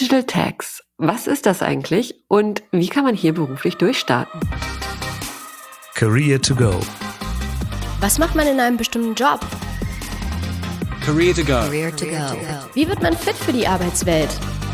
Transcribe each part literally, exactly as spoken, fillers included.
Digital Tax. Was ist das eigentlich und wie kann man hier beruflich durchstarten? Career to go. Was macht man in einem bestimmten Job? Career to go. Career to go. Wie wird man fit für die Arbeitswelt?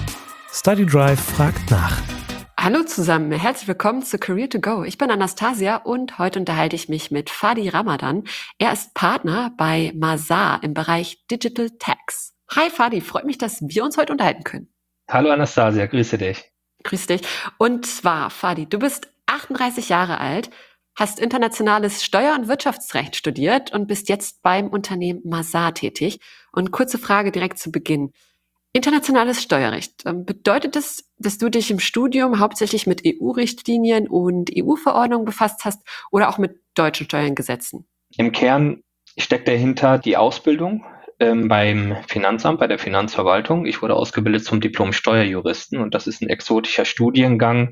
Study Drive fragt nach. Hallo zusammen, herzlich willkommen zu Career to go. Ich bin Anastasia und heute unterhalte ich mich mit Fadi Ramadan. Er ist Partner bei Mazar im Bereich Digital Tax. Hi Fadi, freut mich, dass wir uns heute unterhalten können. Hallo Anastasia, grüße dich. Grüß dich. Und zwar, Fadi, du bist achtunddreißig Jahre alt, hast internationales Steuer- und Wirtschaftsrecht studiert und bist jetzt beim Unternehmen Mazar tätig. Und kurze Frage direkt zu Beginn. Internationales Steuerrecht. Bedeutet das, dass du dich im Studium hauptsächlich mit E U-Richtlinien und E U-Verordnungen befasst hast oder auch mit deutschen Steuergesetzen? Im Kern steckt dahinter die Ausbildung ähm, beim Finanzamt, bei der Finanzverwaltung. Ich wurde ausgebildet zum Diplom-Steuerjuristen und das ist ein exotischer Studiengang.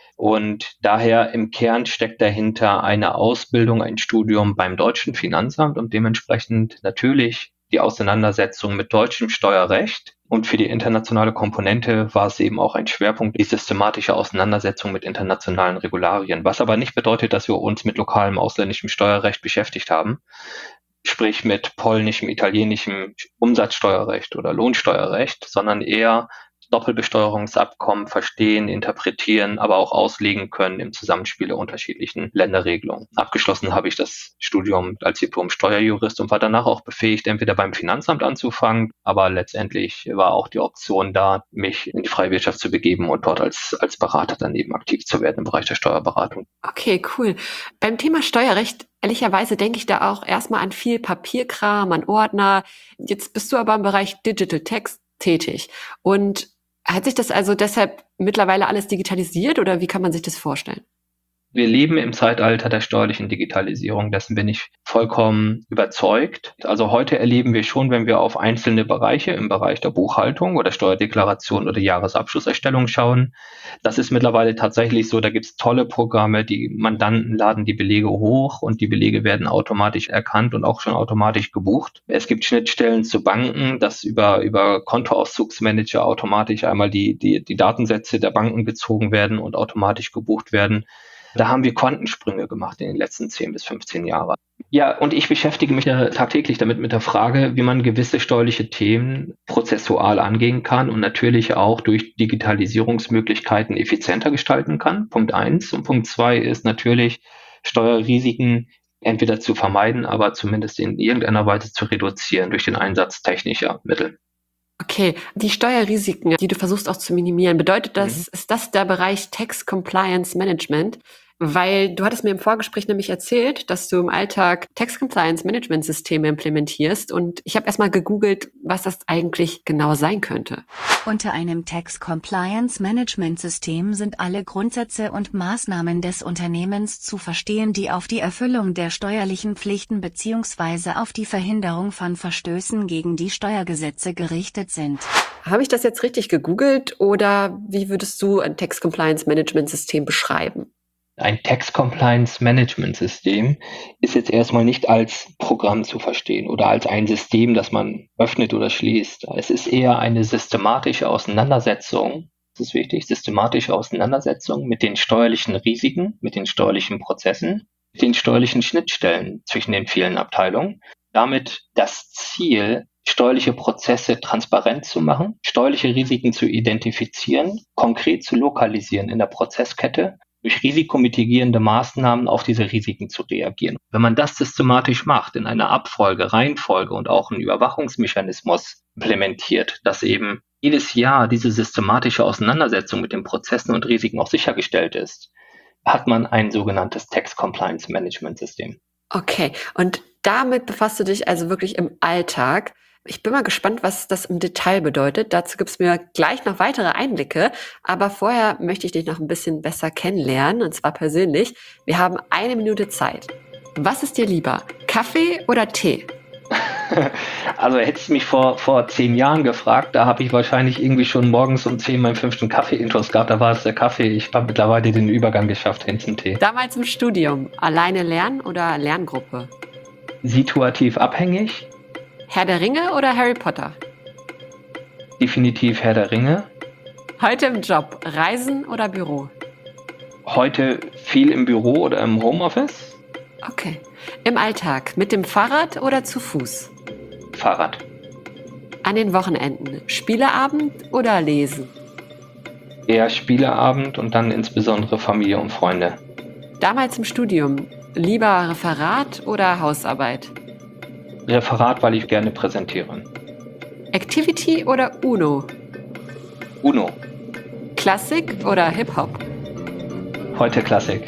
Und daher im Kern steckt dahinter eine Ausbildung, ein Studium beim deutschen Finanzamt und dementsprechend natürlich die Auseinandersetzung mit deutschem Steuerrecht. Und für die internationale Komponente war es eben auch ein Schwerpunkt, die systematische Auseinandersetzung mit internationalen Regularien. Was aber nicht bedeutet, dass wir uns mit lokalem ausländischem Steuerrecht beschäftigt haben, sprich mit polnischem, italienischem Umsatzsteuerrecht oder Lohnsteuerrecht, sondern eher Doppelbesteuerungsabkommen verstehen, interpretieren, aber auch auslegen können im Zusammenspiel der unterschiedlichen Länderregelungen. Abgeschlossen habe ich das Studium als Diplom-Steuerjurist und war danach auch befähigt, entweder beim Finanzamt anzufangen, aber letztendlich war auch die Option da, mich in die freie Wirtschaft zu begeben und dort als, als Berater dann eben aktiv zu werden im Bereich der Steuerberatung. Okay, cool. Beim Thema Steuerrecht, ehrlicherweise denke ich da auch erstmal an viel Papierkram, an Ordner. Jetzt bist du aber im Bereich Digital Tax tätig. Und hat sich das also deshalb mittlerweile alles digitalisiert oder wie kann man sich das vorstellen? Wir leben im Zeitalter der steuerlichen Digitalisierung, dessen bin ich vollkommen überzeugt. Also heute erleben wir schon, wenn wir auf einzelne Bereiche im Bereich der Buchhaltung oder Steuerdeklaration oder Jahresabschlusserstellung schauen, das ist mittlerweile tatsächlich so, da gibt es tolle Programme, die Mandanten laden die Belege hoch und die Belege werden automatisch erkannt und auch schon automatisch gebucht. Es gibt Schnittstellen zu Banken, dass über, über Kontoauszugsmanager automatisch einmal die, die, die Datensätze der Banken gezogen werden und automatisch gebucht werden. Da haben wir Quantensprünge gemacht in den letzten zehn bis fünfzehn Jahren. Ja, und ich beschäftige mich ja tagtäglich damit mit der Frage, wie man gewisse steuerliche Themen prozessual angehen kann und natürlich auch durch Digitalisierungsmöglichkeiten effizienter gestalten kann. Punkt eins. Und Punkt zwei ist natürlich, Steuerrisiken entweder zu vermeiden, aber zumindest in irgendeiner Weise zu reduzieren durch den Einsatz technischer Mittel. Okay, die Steuerrisiken, die du versuchst auch zu minimieren, bedeutet das, Mhm. ist das der Bereich Tax Compliance Management? Weil du hattest mir im Vorgespräch nämlich erzählt, dass du im Alltag Tax Compliance Management Systeme implementierst und ich habe erstmal gegoogelt, was das eigentlich genau sein könnte. Unter einem Tax Compliance Management System sind alle Grundsätze und Maßnahmen des Unternehmens zu verstehen, die auf die Erfüllung der steuerlichen Pflichten bzw. auf die Verhinderung von Verstößen gegen die Steuergesetze gerichtet sind. Habe ich das jetzt richtig gegoogelt oder wie würdest du ein Tax Compliance Management System beschreiben? Ein Tax Compliance Management System ist jetzt erstmal nicht als Programm zu verstehen oder als ein System, das man öffnet oder schließt. Es ist eher eine systematische Auseinandersetzung, das ist wichtig, systematische Auseinandersetzung mit den steuerlichen Risiken, mit den steuerlichen Prozessen, mit den steuerlichen Schnittstellen zwischen den vielen Abteilungen. Damit das Ziel, steuerliche Prozesse transparent zu machen, steuerliche Risiken zu identifizieren, konkret zu lokalisieren in der Prozesskette, durch risikomitigierende Maßnahmen auf diese Risiken zu reagieren. Wenn man das systematisch macht, in einer Abfolge, Reihenfolge und auch einen Überwachungsmechanismus implementiert, dass eben jedes Jahr diese systematische Auseinandersetzung mit den Prozessen und Risiken auch sichergestellt ist, hat man ein sogenanntes Tax Compliance Management System. Okay, und damit befasst du dich also wirklich im Alltag. Ich bin mal gespannt, was das im Detail bedeutet. Dazu gibst du mir gleich noch weitere Einblicke. Aber vorher möchte ich dich noch ein bisschen besser kennenlernen, und zwar persönlich. Wir haben eine Minute Zeit. Was ist dir lieber, Kaffee oder Tee? Also hättest du mich vor, vor zehn Jahren gefragt, da habe ich wahrscheinlich irgendwie schon morgens um zehn meinen fünften Kaffee-Intus gehabt. Da war es der Kaffee. Ich habe mittlerweile den Übergang geschafft hin zum Tee. Damals im Studium, alleine lernen oder Lerngruppe? Situativ abhängig. Herr der Ringe oder Harry Potter? Definitiv Herr der Ringe. Heute im Job, Reisen oder Büro? Heute viel im Büro oder im Homeoffice? Okay. Im Alltag, mit dem Fahrrad oder zu Fuß? Fahrrad. An den Wochenenden, Spieleabend oder Lesen? Eher Spieleabend und dann insbesondere Familie und Freunde. Damals im Studium, lieber Referat oder Hausarbeit? Referat, weil ich gerne präsentiere. Activity oder Uno? Uno. Klassik oder Hip-Hop? Heute Klassik.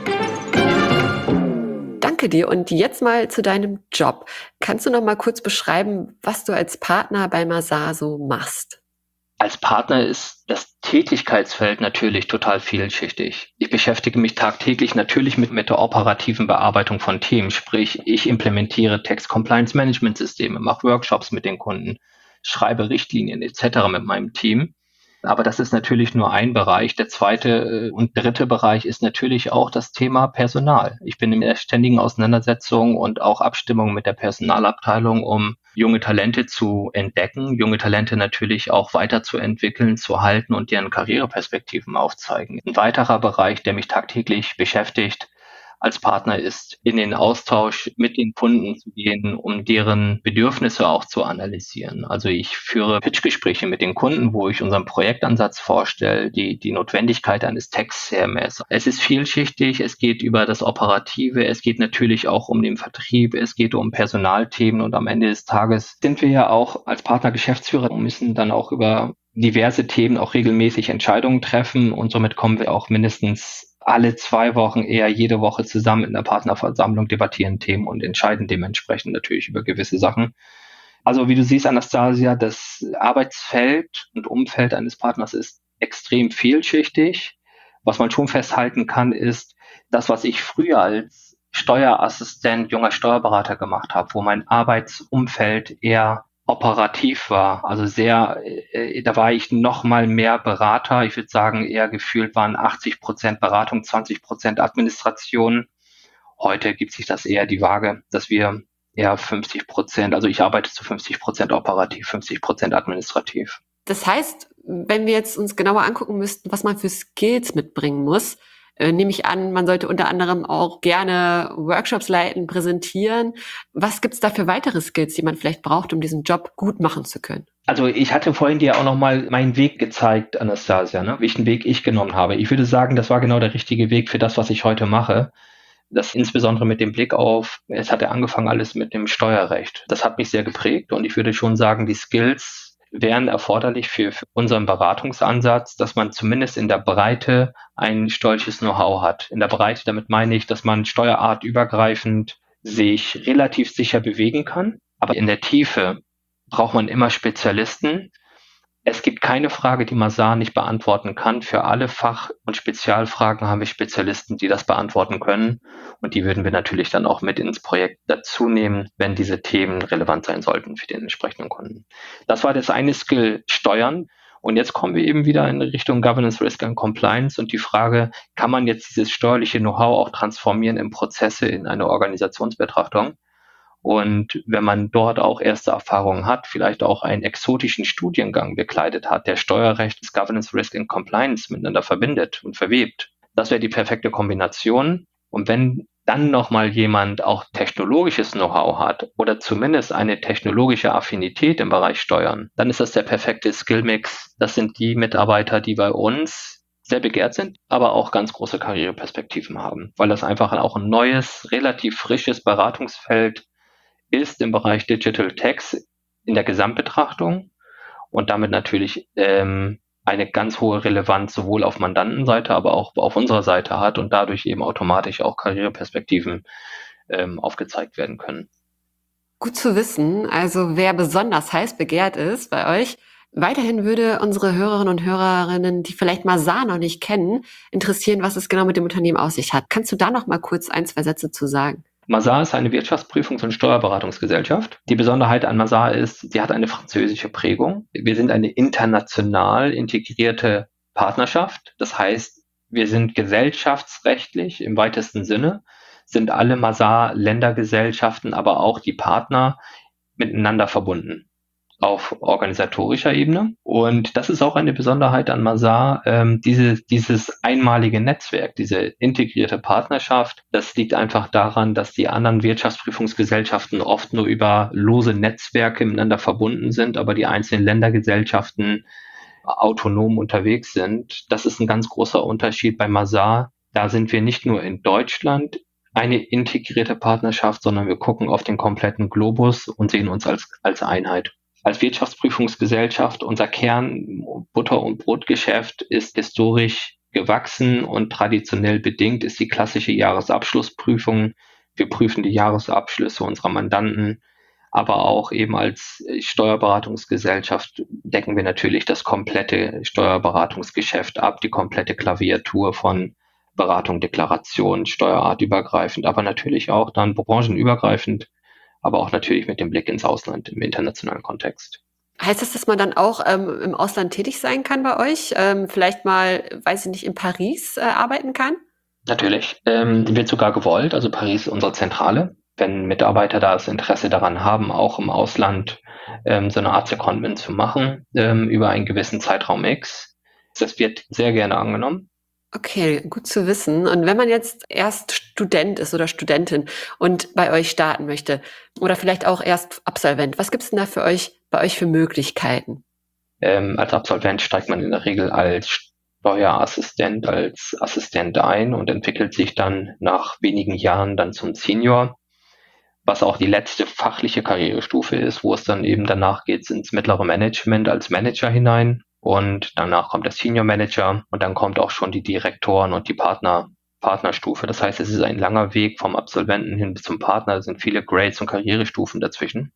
Danke dir und jetzt mal zu deinem Job. Kannst du noch mal kurz beschreiben, was du als Partner bei Mazar so machst? Als Partner ist das Tätigkeitsfeld natürlich total vielschichtig. Ich beschäftige mich tagtäglich natürlich mit, mit der operativen Bearbeitung von Themen, sprich ich implementiere Text-Compliance-Management-Systeme, mache Workshops mit den Kunden, schreibe Richtlinien et cetera mit meinem Team. Aber das ist natürlich nur ein Bereich. Der zweite und dritte Bereich ist natürlich auch das Thema Personal. Ich bin in der ständigen Auseinandersetzung und auch Abstimmung mit der Personalabteilung, um junge Talente zu entdecken, junge Talente natürlich auch weiterzuentwickeln, zu halten und deren Karriereperspektiven aufzeigen. Ein weiterer Bereich, der mich tagtäglich beschäftigt als Partner, ist in den Austausch mit den Kunden zu gehen, um deren Bedürfnisse auch zu analysieren. Also ich führe Pitchgespräche mit den Kunden, wo ich unseren Projektansatz vorstelle, die, die Notwendigkeit eines Text-C M S. Es ist vielschichtig, es geht über das Operative, es geht natürlich auch um den Vertrieb, es geht um Personalthemen und am Ende des Tages sind wir ja auch als Partner Geschäftsführer und müssen dann auch über diverse Themen auch regelmäßig Entscheidungen treffen und somit kommen wir auch mindestens alle zwei Wochen, eher jede Woche zusammen in der Partnerversammlung, debattieren Themen und entscheiden dementsprechend natürlich über gewisse Sachen. Also wie du siehst, Anastasia, das Arbeitsfeld und Umfeld eines Partners ist extrem vielschichtig. Was man schon festhalten kann, ist das, was ich früher als Steuerassistent, junger Steuerberater gemacht habe, wo mein Arbeitsumfeld eher operativ war, also sehr, äh, da war ich noch mal mehr Berater. Ich würde sagen, eher gefühlt waren achtzig Prozent Beratung, zwanzig Prozent Administration. Heute gibt sich das eher die Waage, dass wir eher fünfzig Prozent, also ich arbeite zu fünfzig Prozent operativ, fünfzig Prozent administrativ. Das heißt, wenn wir jetzt uns genauer angucken müssten, was man für Skills mitbringen muss, Äh, nehme ich an, man sollte unter anderem auch gerne Workshops leiten, präsentieren. Was gibt's da für weitere Skills, die man vielleicht braucht, um diesen Job gut machen zu können? Also ich hatte vorhin dir auch nochmal meinen Weg gezeigt, Anastasia, ne? Welchen Weg ich genommen habe. Ich würde sagen, das war genau der richtige Weg für das, was ich heute mache. Das insbesondere mit dem Blick auf, es hat ja angefangen alles mit dem Steuerrecht. Das hat mich sehr geprägt und ich würde schon sagen, die Skills wären erforderlich für, für unseren Beratungsansatz, dass man zumindest in der Breite ein solches Know-how hat. In der Breite, damit meine ich, dass man steuerartübergreifend sich relativ sicher bewegen kann. Aber in der Tiefe braucht man immer Spezialisten. Es gibt keine Frage, die Mazar nicht beantworten kann. Für alle Fach- und Spezialfragen haben wir Spezialisten, die das beantworten können. Und die würden wir natürlich dann auch mit ins Projekt dazu nehmen, wenn diese Themen relevant sein sollten für den entsprechenden Kunden. Das war das eine Skill, Steuern. Und jetzt kommen wir eben wieder in Richtung Governance, Risk and Compliance und die Frage, kann man jetzt dieses steuerliche Know-how auch transformieren in Prozesse, in eine Organisationsbetrachtung? Und wenn man dort auch erste Erfahrungen hat, vielleicht auch einen exotischen Studiengang bekleidet hat, der Steuerrecht, das Governance, Risk and Compliance miteinander verbindet und verwebt, das wäre die perfekte Kombination. Und wenn dann nochmal jemand auch technologisches Know-how hat oder zumindest eine technologische Affinität im Bereich Steuern, dann ist das der perfekte Skillmix. Das sind die Mitarbeiter, die bei uns sehr begehrt sind, aber auch ganz große Karriereperspektiven haben, weil das einfach auch ein neues, relativ frisches Beratungsfeld ist im Bereich Digital Tax in der Gesamtbetrachtung und damit natürlich ähm, eine ganz hohe Relevanz sowohl auf Mandantenseite, aber auch auf unserer Seite hat und dadurch eben automatisch auch Karriereperspektiven ähm, aufgezeigt werden können. Gut zu wissen, also wer besonders heiß begehrt ist bei euch. Weiterhin würde unsere Hörerinnen und Hörerinnen, die vielleicht Mazar noch nicht kennen, interessieren, was es genau mit dem Unternehmen auf sich hat. Kannst du da noch mal kurz ein, zwei Sätze zu sagen? Mazar ist eine Wirtschaftsprüfungs- und Steuerberatungsgesellschaft. Die Besonderheit an Mazar ist, sie hat eine französische Prägung. Wir sind eine international integrierte Partnerschaft. Das heißt, wir sind gesellschaftsrechtlich im weitesten Sinne, sind alle Mazar-Ländergesellschaften, aber auch die Partner miteinander verbunden. auf organisatorischer Ebene. Und das ist auch eine Besonderheit an Mazars, ähm, diese, dieses einmalige Netzwerk, diese integrierte Partnerschaft. Das liegt einfach daran, dass die anderen Wirtschaftsprüfungsgesellschaften oft nur über lose Netzwerke miteinander verbunden sind, aber die einzelnen Ländergesellschaften autonom unterwegs sind. Das ist ein ganz großer Unterschied bei Mazars. Da sind wir nicht nur in Deutschland eine integrierte Partnerschaft, sondern wir gucken auf den kompletten Globus und sehen uns als, als Einheit. Als Wirtschaftsprüfungsgesellschaft, unser Kern Butter- und Brotgeschäft ist historisch gewachsen und traditionell bedingt ist die klassische Jahresabschlussprüfung. Wir prüfen die Jahresabschlüsse unserer Mandanten, aber auch eben als Steuerberatungsgesellschaft decken wir natürlich das komplette Steuerberatungsgeschäft ab, die komplette Klaviatur von Beratung, Deklaration, steuerartübergreifend, aber natürlich auch dann branchenübergreifend, aber auch natürlich mit dem Blick ins Ausland im internationalen Kontext. Heißt das, dass man dann auch ähm, im Ausland tätig sein kann bei euch? Ähm, vielleicht mal, weiß ich nicht, in Paris äh, arbeiten kann? Natürlich. Ähm, wird sogar gewollt. Also Paris ist unsere Zentrale. Wenn Mitarbeiter da das Interesse daran haben, auch im Ausland ähm, so eine Art Secondment zu machen, ähm, über einen gewissen Zeitraum X, das wird sehr gerne angenommen. Okay, gut zu wissen. Und wenn man jetzt erst Student ist oder Studentin und bei euch starten möchte oder vielleicht auch erst Absolvent, was gibt es denn da für euch, bei euch für Möglichkeiten? Ähm, als Absolvent steigt man in der Regel als Steuerassistent, als Assistent ein und entwickelt sich dann nach wenigen Jahren dann zum Senior, was auch die letzte fachliche Karrierestufe ist, wo es dann eben danach geht ins mittlere Management als Manager hinein. Und danach kommt der Senior Manager und dann kommt auch schon die Direktoren und die Partner, Partnerstufe. Das heißt, es ist ein langer Weg vom Absolventen hin bis zum Partner. Es sind viele Grades und Karrierestufen dazwischen.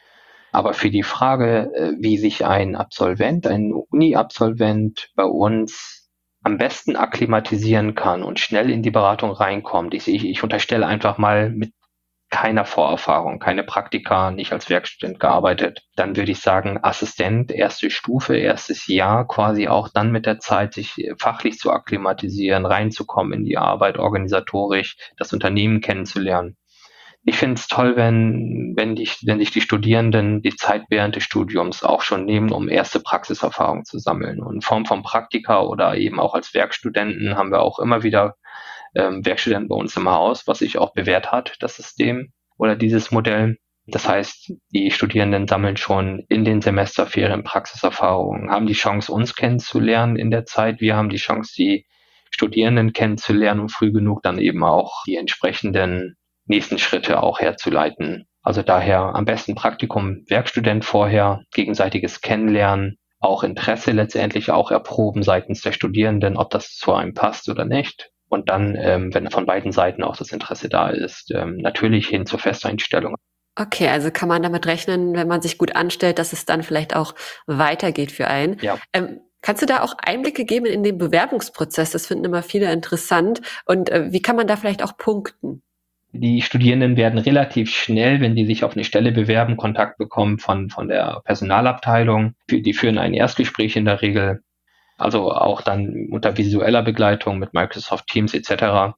Aber für die Frage, wie sich ein Absolvent, ein Uni-Absolvent bei uns am besten akklimatisieren kann und schnell in die Beratung reinkommt, ich, ich, ich unterstelle einfach mal mit keiner Vorerfahrung, keine Praktika, nicht als Werkstudent gearbeitet, dann würde ich sagen, Assistent, erste Stufe, erstes Jahr, quasi auch dann mit der Zeit, sich fachlich zu akklimatisieren, reinzukommen in die Arbeit, organisatorisch, das Unternehmen kennenzulernen. Ich finde es toll, wenn, wenn, die, wenn sich die Studierenden die Zeit während des Studiums auch schon nehmen, um erste Praxiserfahrung zu sammeln. Und in Form von Praktika oder eben auch als Werkstudenten haben wir auch immer wieder ähm, Werkstudenten bei uns im Haus, was sich auch bewährt hat, das System oder dieses Modell. Das heißt, die Studierenden sammeln schon in den Semesterferien Praxiserfahrungen, haben die Chance, uns kennenzulernen in der Zeit. Wir haben die Chance, die Studierenden kennenzulernen und früh genug dann eben auch die entsprechenden nächsten Schritte auch herzuleiten. Also daher am besten Praktikum, Werkstudent vorher, gegenseitiges Kennenlernen, auch Interesse letztendlich auch erproben seitens der Studierenden, ob das zu einem passt oder nicht. Und dann, ähm, wenn von beiden Seiten auch das Interesse da ist, ähm, natürlich hin zur Festeinstellung. Okay, also kann man damit rechnen, wenn man sich gut anstellt, dass es dann vielleicht auch weitergeht für einen. Ja. Ähm, kannst du da auch Einblicke geben in den Bewerbungsprozess? Das finden immer viele interessant. Und äh, wie kann man da vielleicht auch punkten? Die Studierenden werden relativ schnell, wenn die sich auf eine Stelle bewerben, Kontakt bekommen von, von der Personalabteilung. Die führen ein Erstgespräch in der Regel. Also auch dann unter visueller Begleitung mit Microsoft Teams et cetera.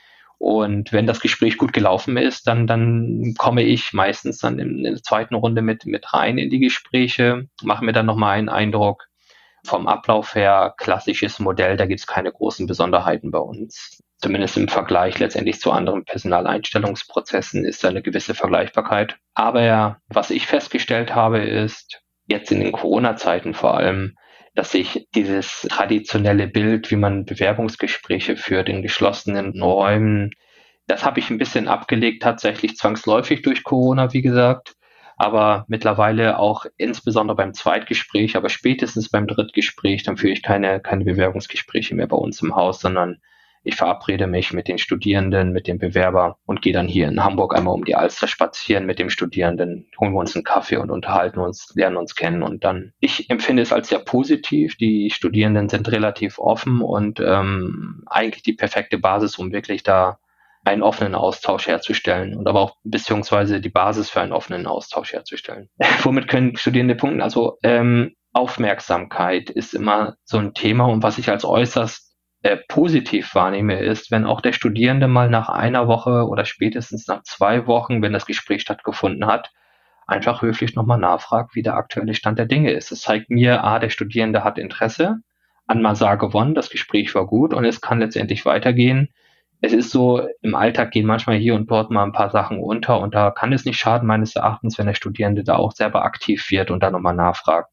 Und wenn das Gespräch gut gelaufen ist, dann, dann komme ich meistens dann in der zweiten Runde mit, mit rein in die Gespräche, mache mir dann nochmal einen Eindruck. Vom Ablauf her, klassisches Modell, da gibt es keine großen Besonderheiten bei uns. Zumindest im Vergleich letztendlich zu anderen Personaleinstellungsprozessen ist da eine gewisse Vergleichbarkeit. Aber was ich festgestellt habe, ist, jetzt in den Corona-Zeiten vor allem, dass sich dieses traditionelle Bild, wie man Bewerbungsgespräche führt in geschlossenen Räumen, das habe ich ein bisschen abgelegt, tatsächlich zwangsläufig durch Corona, wie gesagt. Aber mittlerweile auch insbesondere beim Zweitgespräch, aber spätestens beim Drittgespräch, dann führe ich keine, keine Bewerbungsgespräche mehr bei uns im Haus, sondern ich verabrede mich mit den Studierenden, mit dem Bewerber und gehe dann hier in Hamburg einmal um die Alster spazieren mit dem Studierenden, holen wir uns einen Kaffee und unterhalten uns, lernen uns kennen und dann, ich empfinde es als sehr positiv. Die Studierenden sind relativ offen und ähm, eigentlich die perfekte Basis, um wirklich da einen offenen Austausch herzustellen und aber auch beziehungsweise die Basis für einen offenen Austausch herzustellen. Womit können Studierende punkten? Also ähm, Aufmerksamkeit ist immer so ein Thema und was ich als äußerst äh, positiv wahrnehme, ist, wenn auch der Studierende mal nach einer Woche oder spätestens nach zwei Wochen, wenn das Gespräch stattgefunden hat, einfach höflich nochmal nachfragt, wie der aktuelle Stand der Dinge ist. Es zeigt mir, ah, der Studierende hat Interesse, an Mazar gewonnen, das Gespräch war gut und es kann letztendlich weitergehen. Es ist so, im Alltag gehen manchmal hier und dort mal ein paar Sachen unter und da kann es nicht schaden, meines Erachtens, wenn der Studierende da auch selber aktiv wird und dann nochmal nachfragt,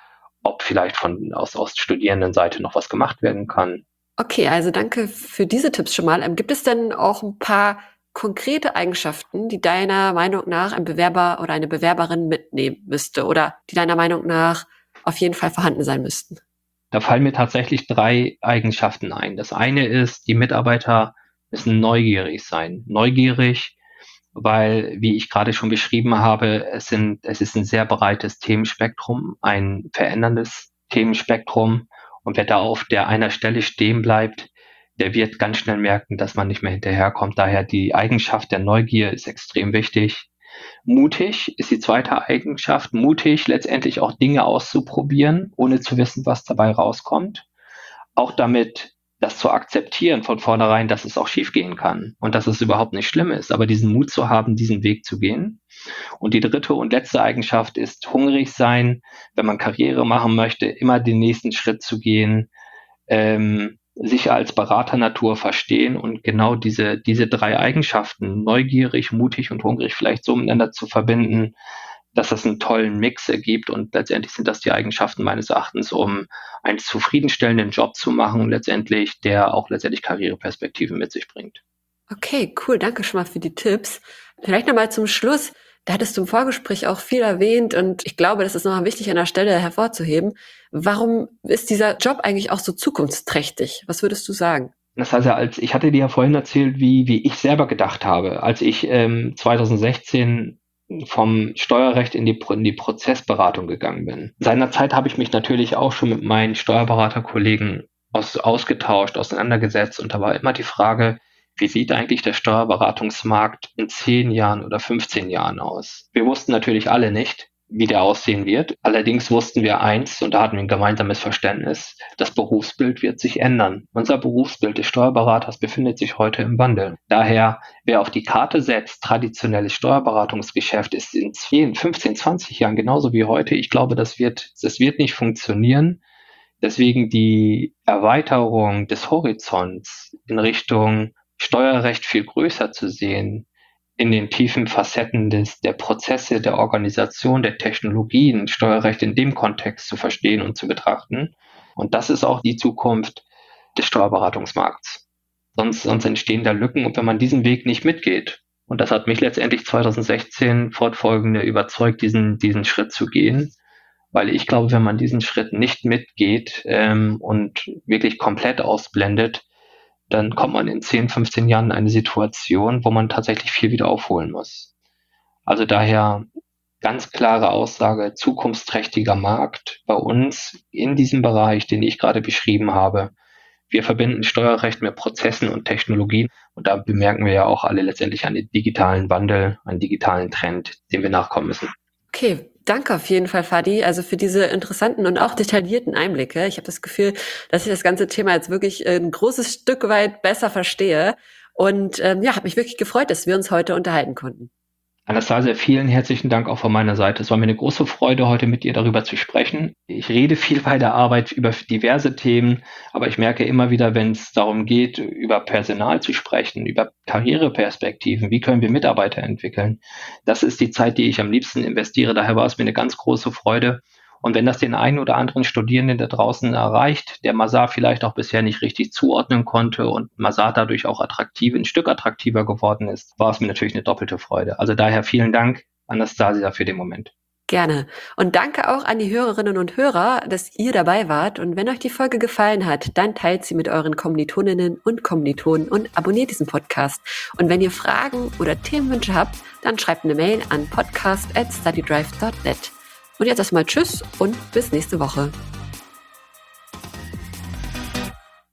ob vielleicht von aus, aus Studierendenseite noch was gemacht werden kann. Okay, also danke für diese Tipps schon mal. Ähm, gibt es denn auch ein paar konkrete Eigenschaften, die deiner Meinung nach ein Bewerber oder eine Bewerberin mitnehmen müsste oder die deiner Meinung nach auf jeden Fall vorhanden sein müssten? Da fallen mir tatsächlich drei Eigenschaften ein. Das eine ist, die Mitarbeiter müssen neugierig sein. Neugierig, weil, wie ich gerade schon beschrieben habe, es sind, es ist ein sehr breites Themenspektrum, ein veränderndes Themenspektrum. Und wer da auf der einer Stelle stehen bleibt, der wird ganz schnell merken, dass man nicht mehr hinterherkommt. Daher die Eigenschaft der Neugier ist extrem wichtig. Mutig ist die zweite Eigenschaft. Mutig, letztendlich auch Dinge auszuprobieren, ohne zu wissen, was dabei rauskommt. Auch damit das zu akzeptieren von vornherein, dass es auch schiefgehen kann und dass es überhaupt nicht schlimm ist, aber diesen Mut zu haben, diesen Weg zu gehen. Und die dritte und letzte Eigenschaft ist hungrig sein, wenn man Karriere machen möchte, immer den nächsten Schritt zu gehen, ähm, sich als Beraternatur verstehen und genau diese, diese drei Eigenschaften, neugierig, mutig und hungrig, vielleicht so miteinander zu verbinden, dass das einen tollen Mix ergibt und letztendlich sind das die Eigenschaften meines Erachtens, um einen zufriedenstellenden Job zu machen und letztendlich, der auch letztendlich Karriereperspektiven mit sich bringt. Okay, cool, danke schon mal für die Tipps. Vielleicht nochmal zum Schluss. Da hattest du im Vorgespräch auch viel erwähnt und ich glaube, das ist nochmal wichtig an der Stelle hervorzuheben. Warum ist dieser Job eigentlich auch so zukunftsträchtig? Was würdest du sagen? Das heißt ja, als ich hatte dir ja vorhin erzählt, wie, wie ich selber gedacht habe, als ich ähm, zwanzig sechzehn vom Steuerrecht in die, in die Prozessberatung gegangen bin. Seinerzeit habe ich mich natürlich auch schon mit meinen Steuerberaterkollegen aus, ausgetauscht, auseinandergesetzt und da war immer die Frage, wie sieht eigentlich der Steuerberatungsmarkt in zehn Jahren oder fünfzehn Jahren aus? Wir wussten natürlich alle nicht, wie der aussehen wird. Allerdings wussten wir eins, und da hatten wir ein gemeinsames Verständnis, das Berufsbild wird sich ändern. Unser Berufsbild des Steuerberaters befindet sich heute im Wandel. Daher, wer auf die Karte setzt, traditionelles Steuerberatungsgeschäft ist in zehn, fünfzehn, zwanzig Jahren genauso wie heute. Ich glaube, das wird, das wird nicht funktionieren. Deswegen die Erweiterung des Horizonts in Richtung Steuerrecht viel größer zu sehen, in den tiefen Facetten des, der Prozesse, der Organisation, der Technologien, Steuerrecht in dem Kontext zu verstehen und zu betrachten. Und das ist auch die Zukunft des Steuerberatungsmarkts. Sonst, sonst entstehen da Lücken und wenn man diesen Weg nicht mitgeht, und das hat mich letztendlich zwanzig sechzehn fortfolgende überzeugt, diesen, diesen Schritt zu gehen, weil ich glaube, wenn man diesen Schritt nicht mitgeht ähm, und wirklich komplett ausblendet, dann kommt man in zehn, fünfzehn Jahren in eine Situation, wo man tatsächlich viel wieder aufholen muss. Also daher ganz klare Aussage, zukunftsträchtiger Markt bei uns in diesem Bereich, den ich gerade beschrieben habe. Wir verbinden Steuerrecht mit Prozessen und Technologien und da bemerken wir ja auch alle letztendlich einen digitalen Wandel, einen digitalen Trend, dem wir nachkommen müssen. Okay. Danke auf jeden Fall, Fadi, also für diese interessanten und auch detaillierten Einblicke. Ich habe das Gefühl, dass ich das ganze Thema jetzt wirklich ein großes Stück weit besser verstehe. Und ähm, ja, habe mich wirklich gefreut, dass wir uns heute unterhalten konnten. Anastasia, vielen herzlichen Dank auch von meiner Seite. Es war mir eine große Freude, heute mit dir darüber zu sprechen. Ich rede viel bei der Arbeit über diverse Themen, aber ich merke immer wieder, wenn es darum geht, über Personal zu sprechen, über Karriereperspektiven, wie können wir Mitarbeiter entwickeln, das ist die Zeit, die ich am liebsten investiere. Daher war es mir eine ganz große Freude. Und wenn das den einen oder anderen Studierenden da draußen erreicht, der Mazar vielleicht auch bisher nicht richtig zuordnen konnte und Mazar dadurch auch attraktiv, ein Stück attraktiver geworden ist, war es mir natürlich eine doppelte Freude. Also daher vielen Dank, Anastasia, für den Moment. Gerne. Und danke auch an die Hörerinnen und Hörer, dass ihr dabei wart. Und wenn euch die Folge gefallen hat, dann teilt sie mit euren Kommilitoninnen und Kommilitonen und abonniert diesen Podcast. Und wenn ihr Fragen oder Themenwünsche habt, dann schreibt eine Mail an podcast at studydrive dot net. Und jetzt erstmal tschüss und bis nächste Woche.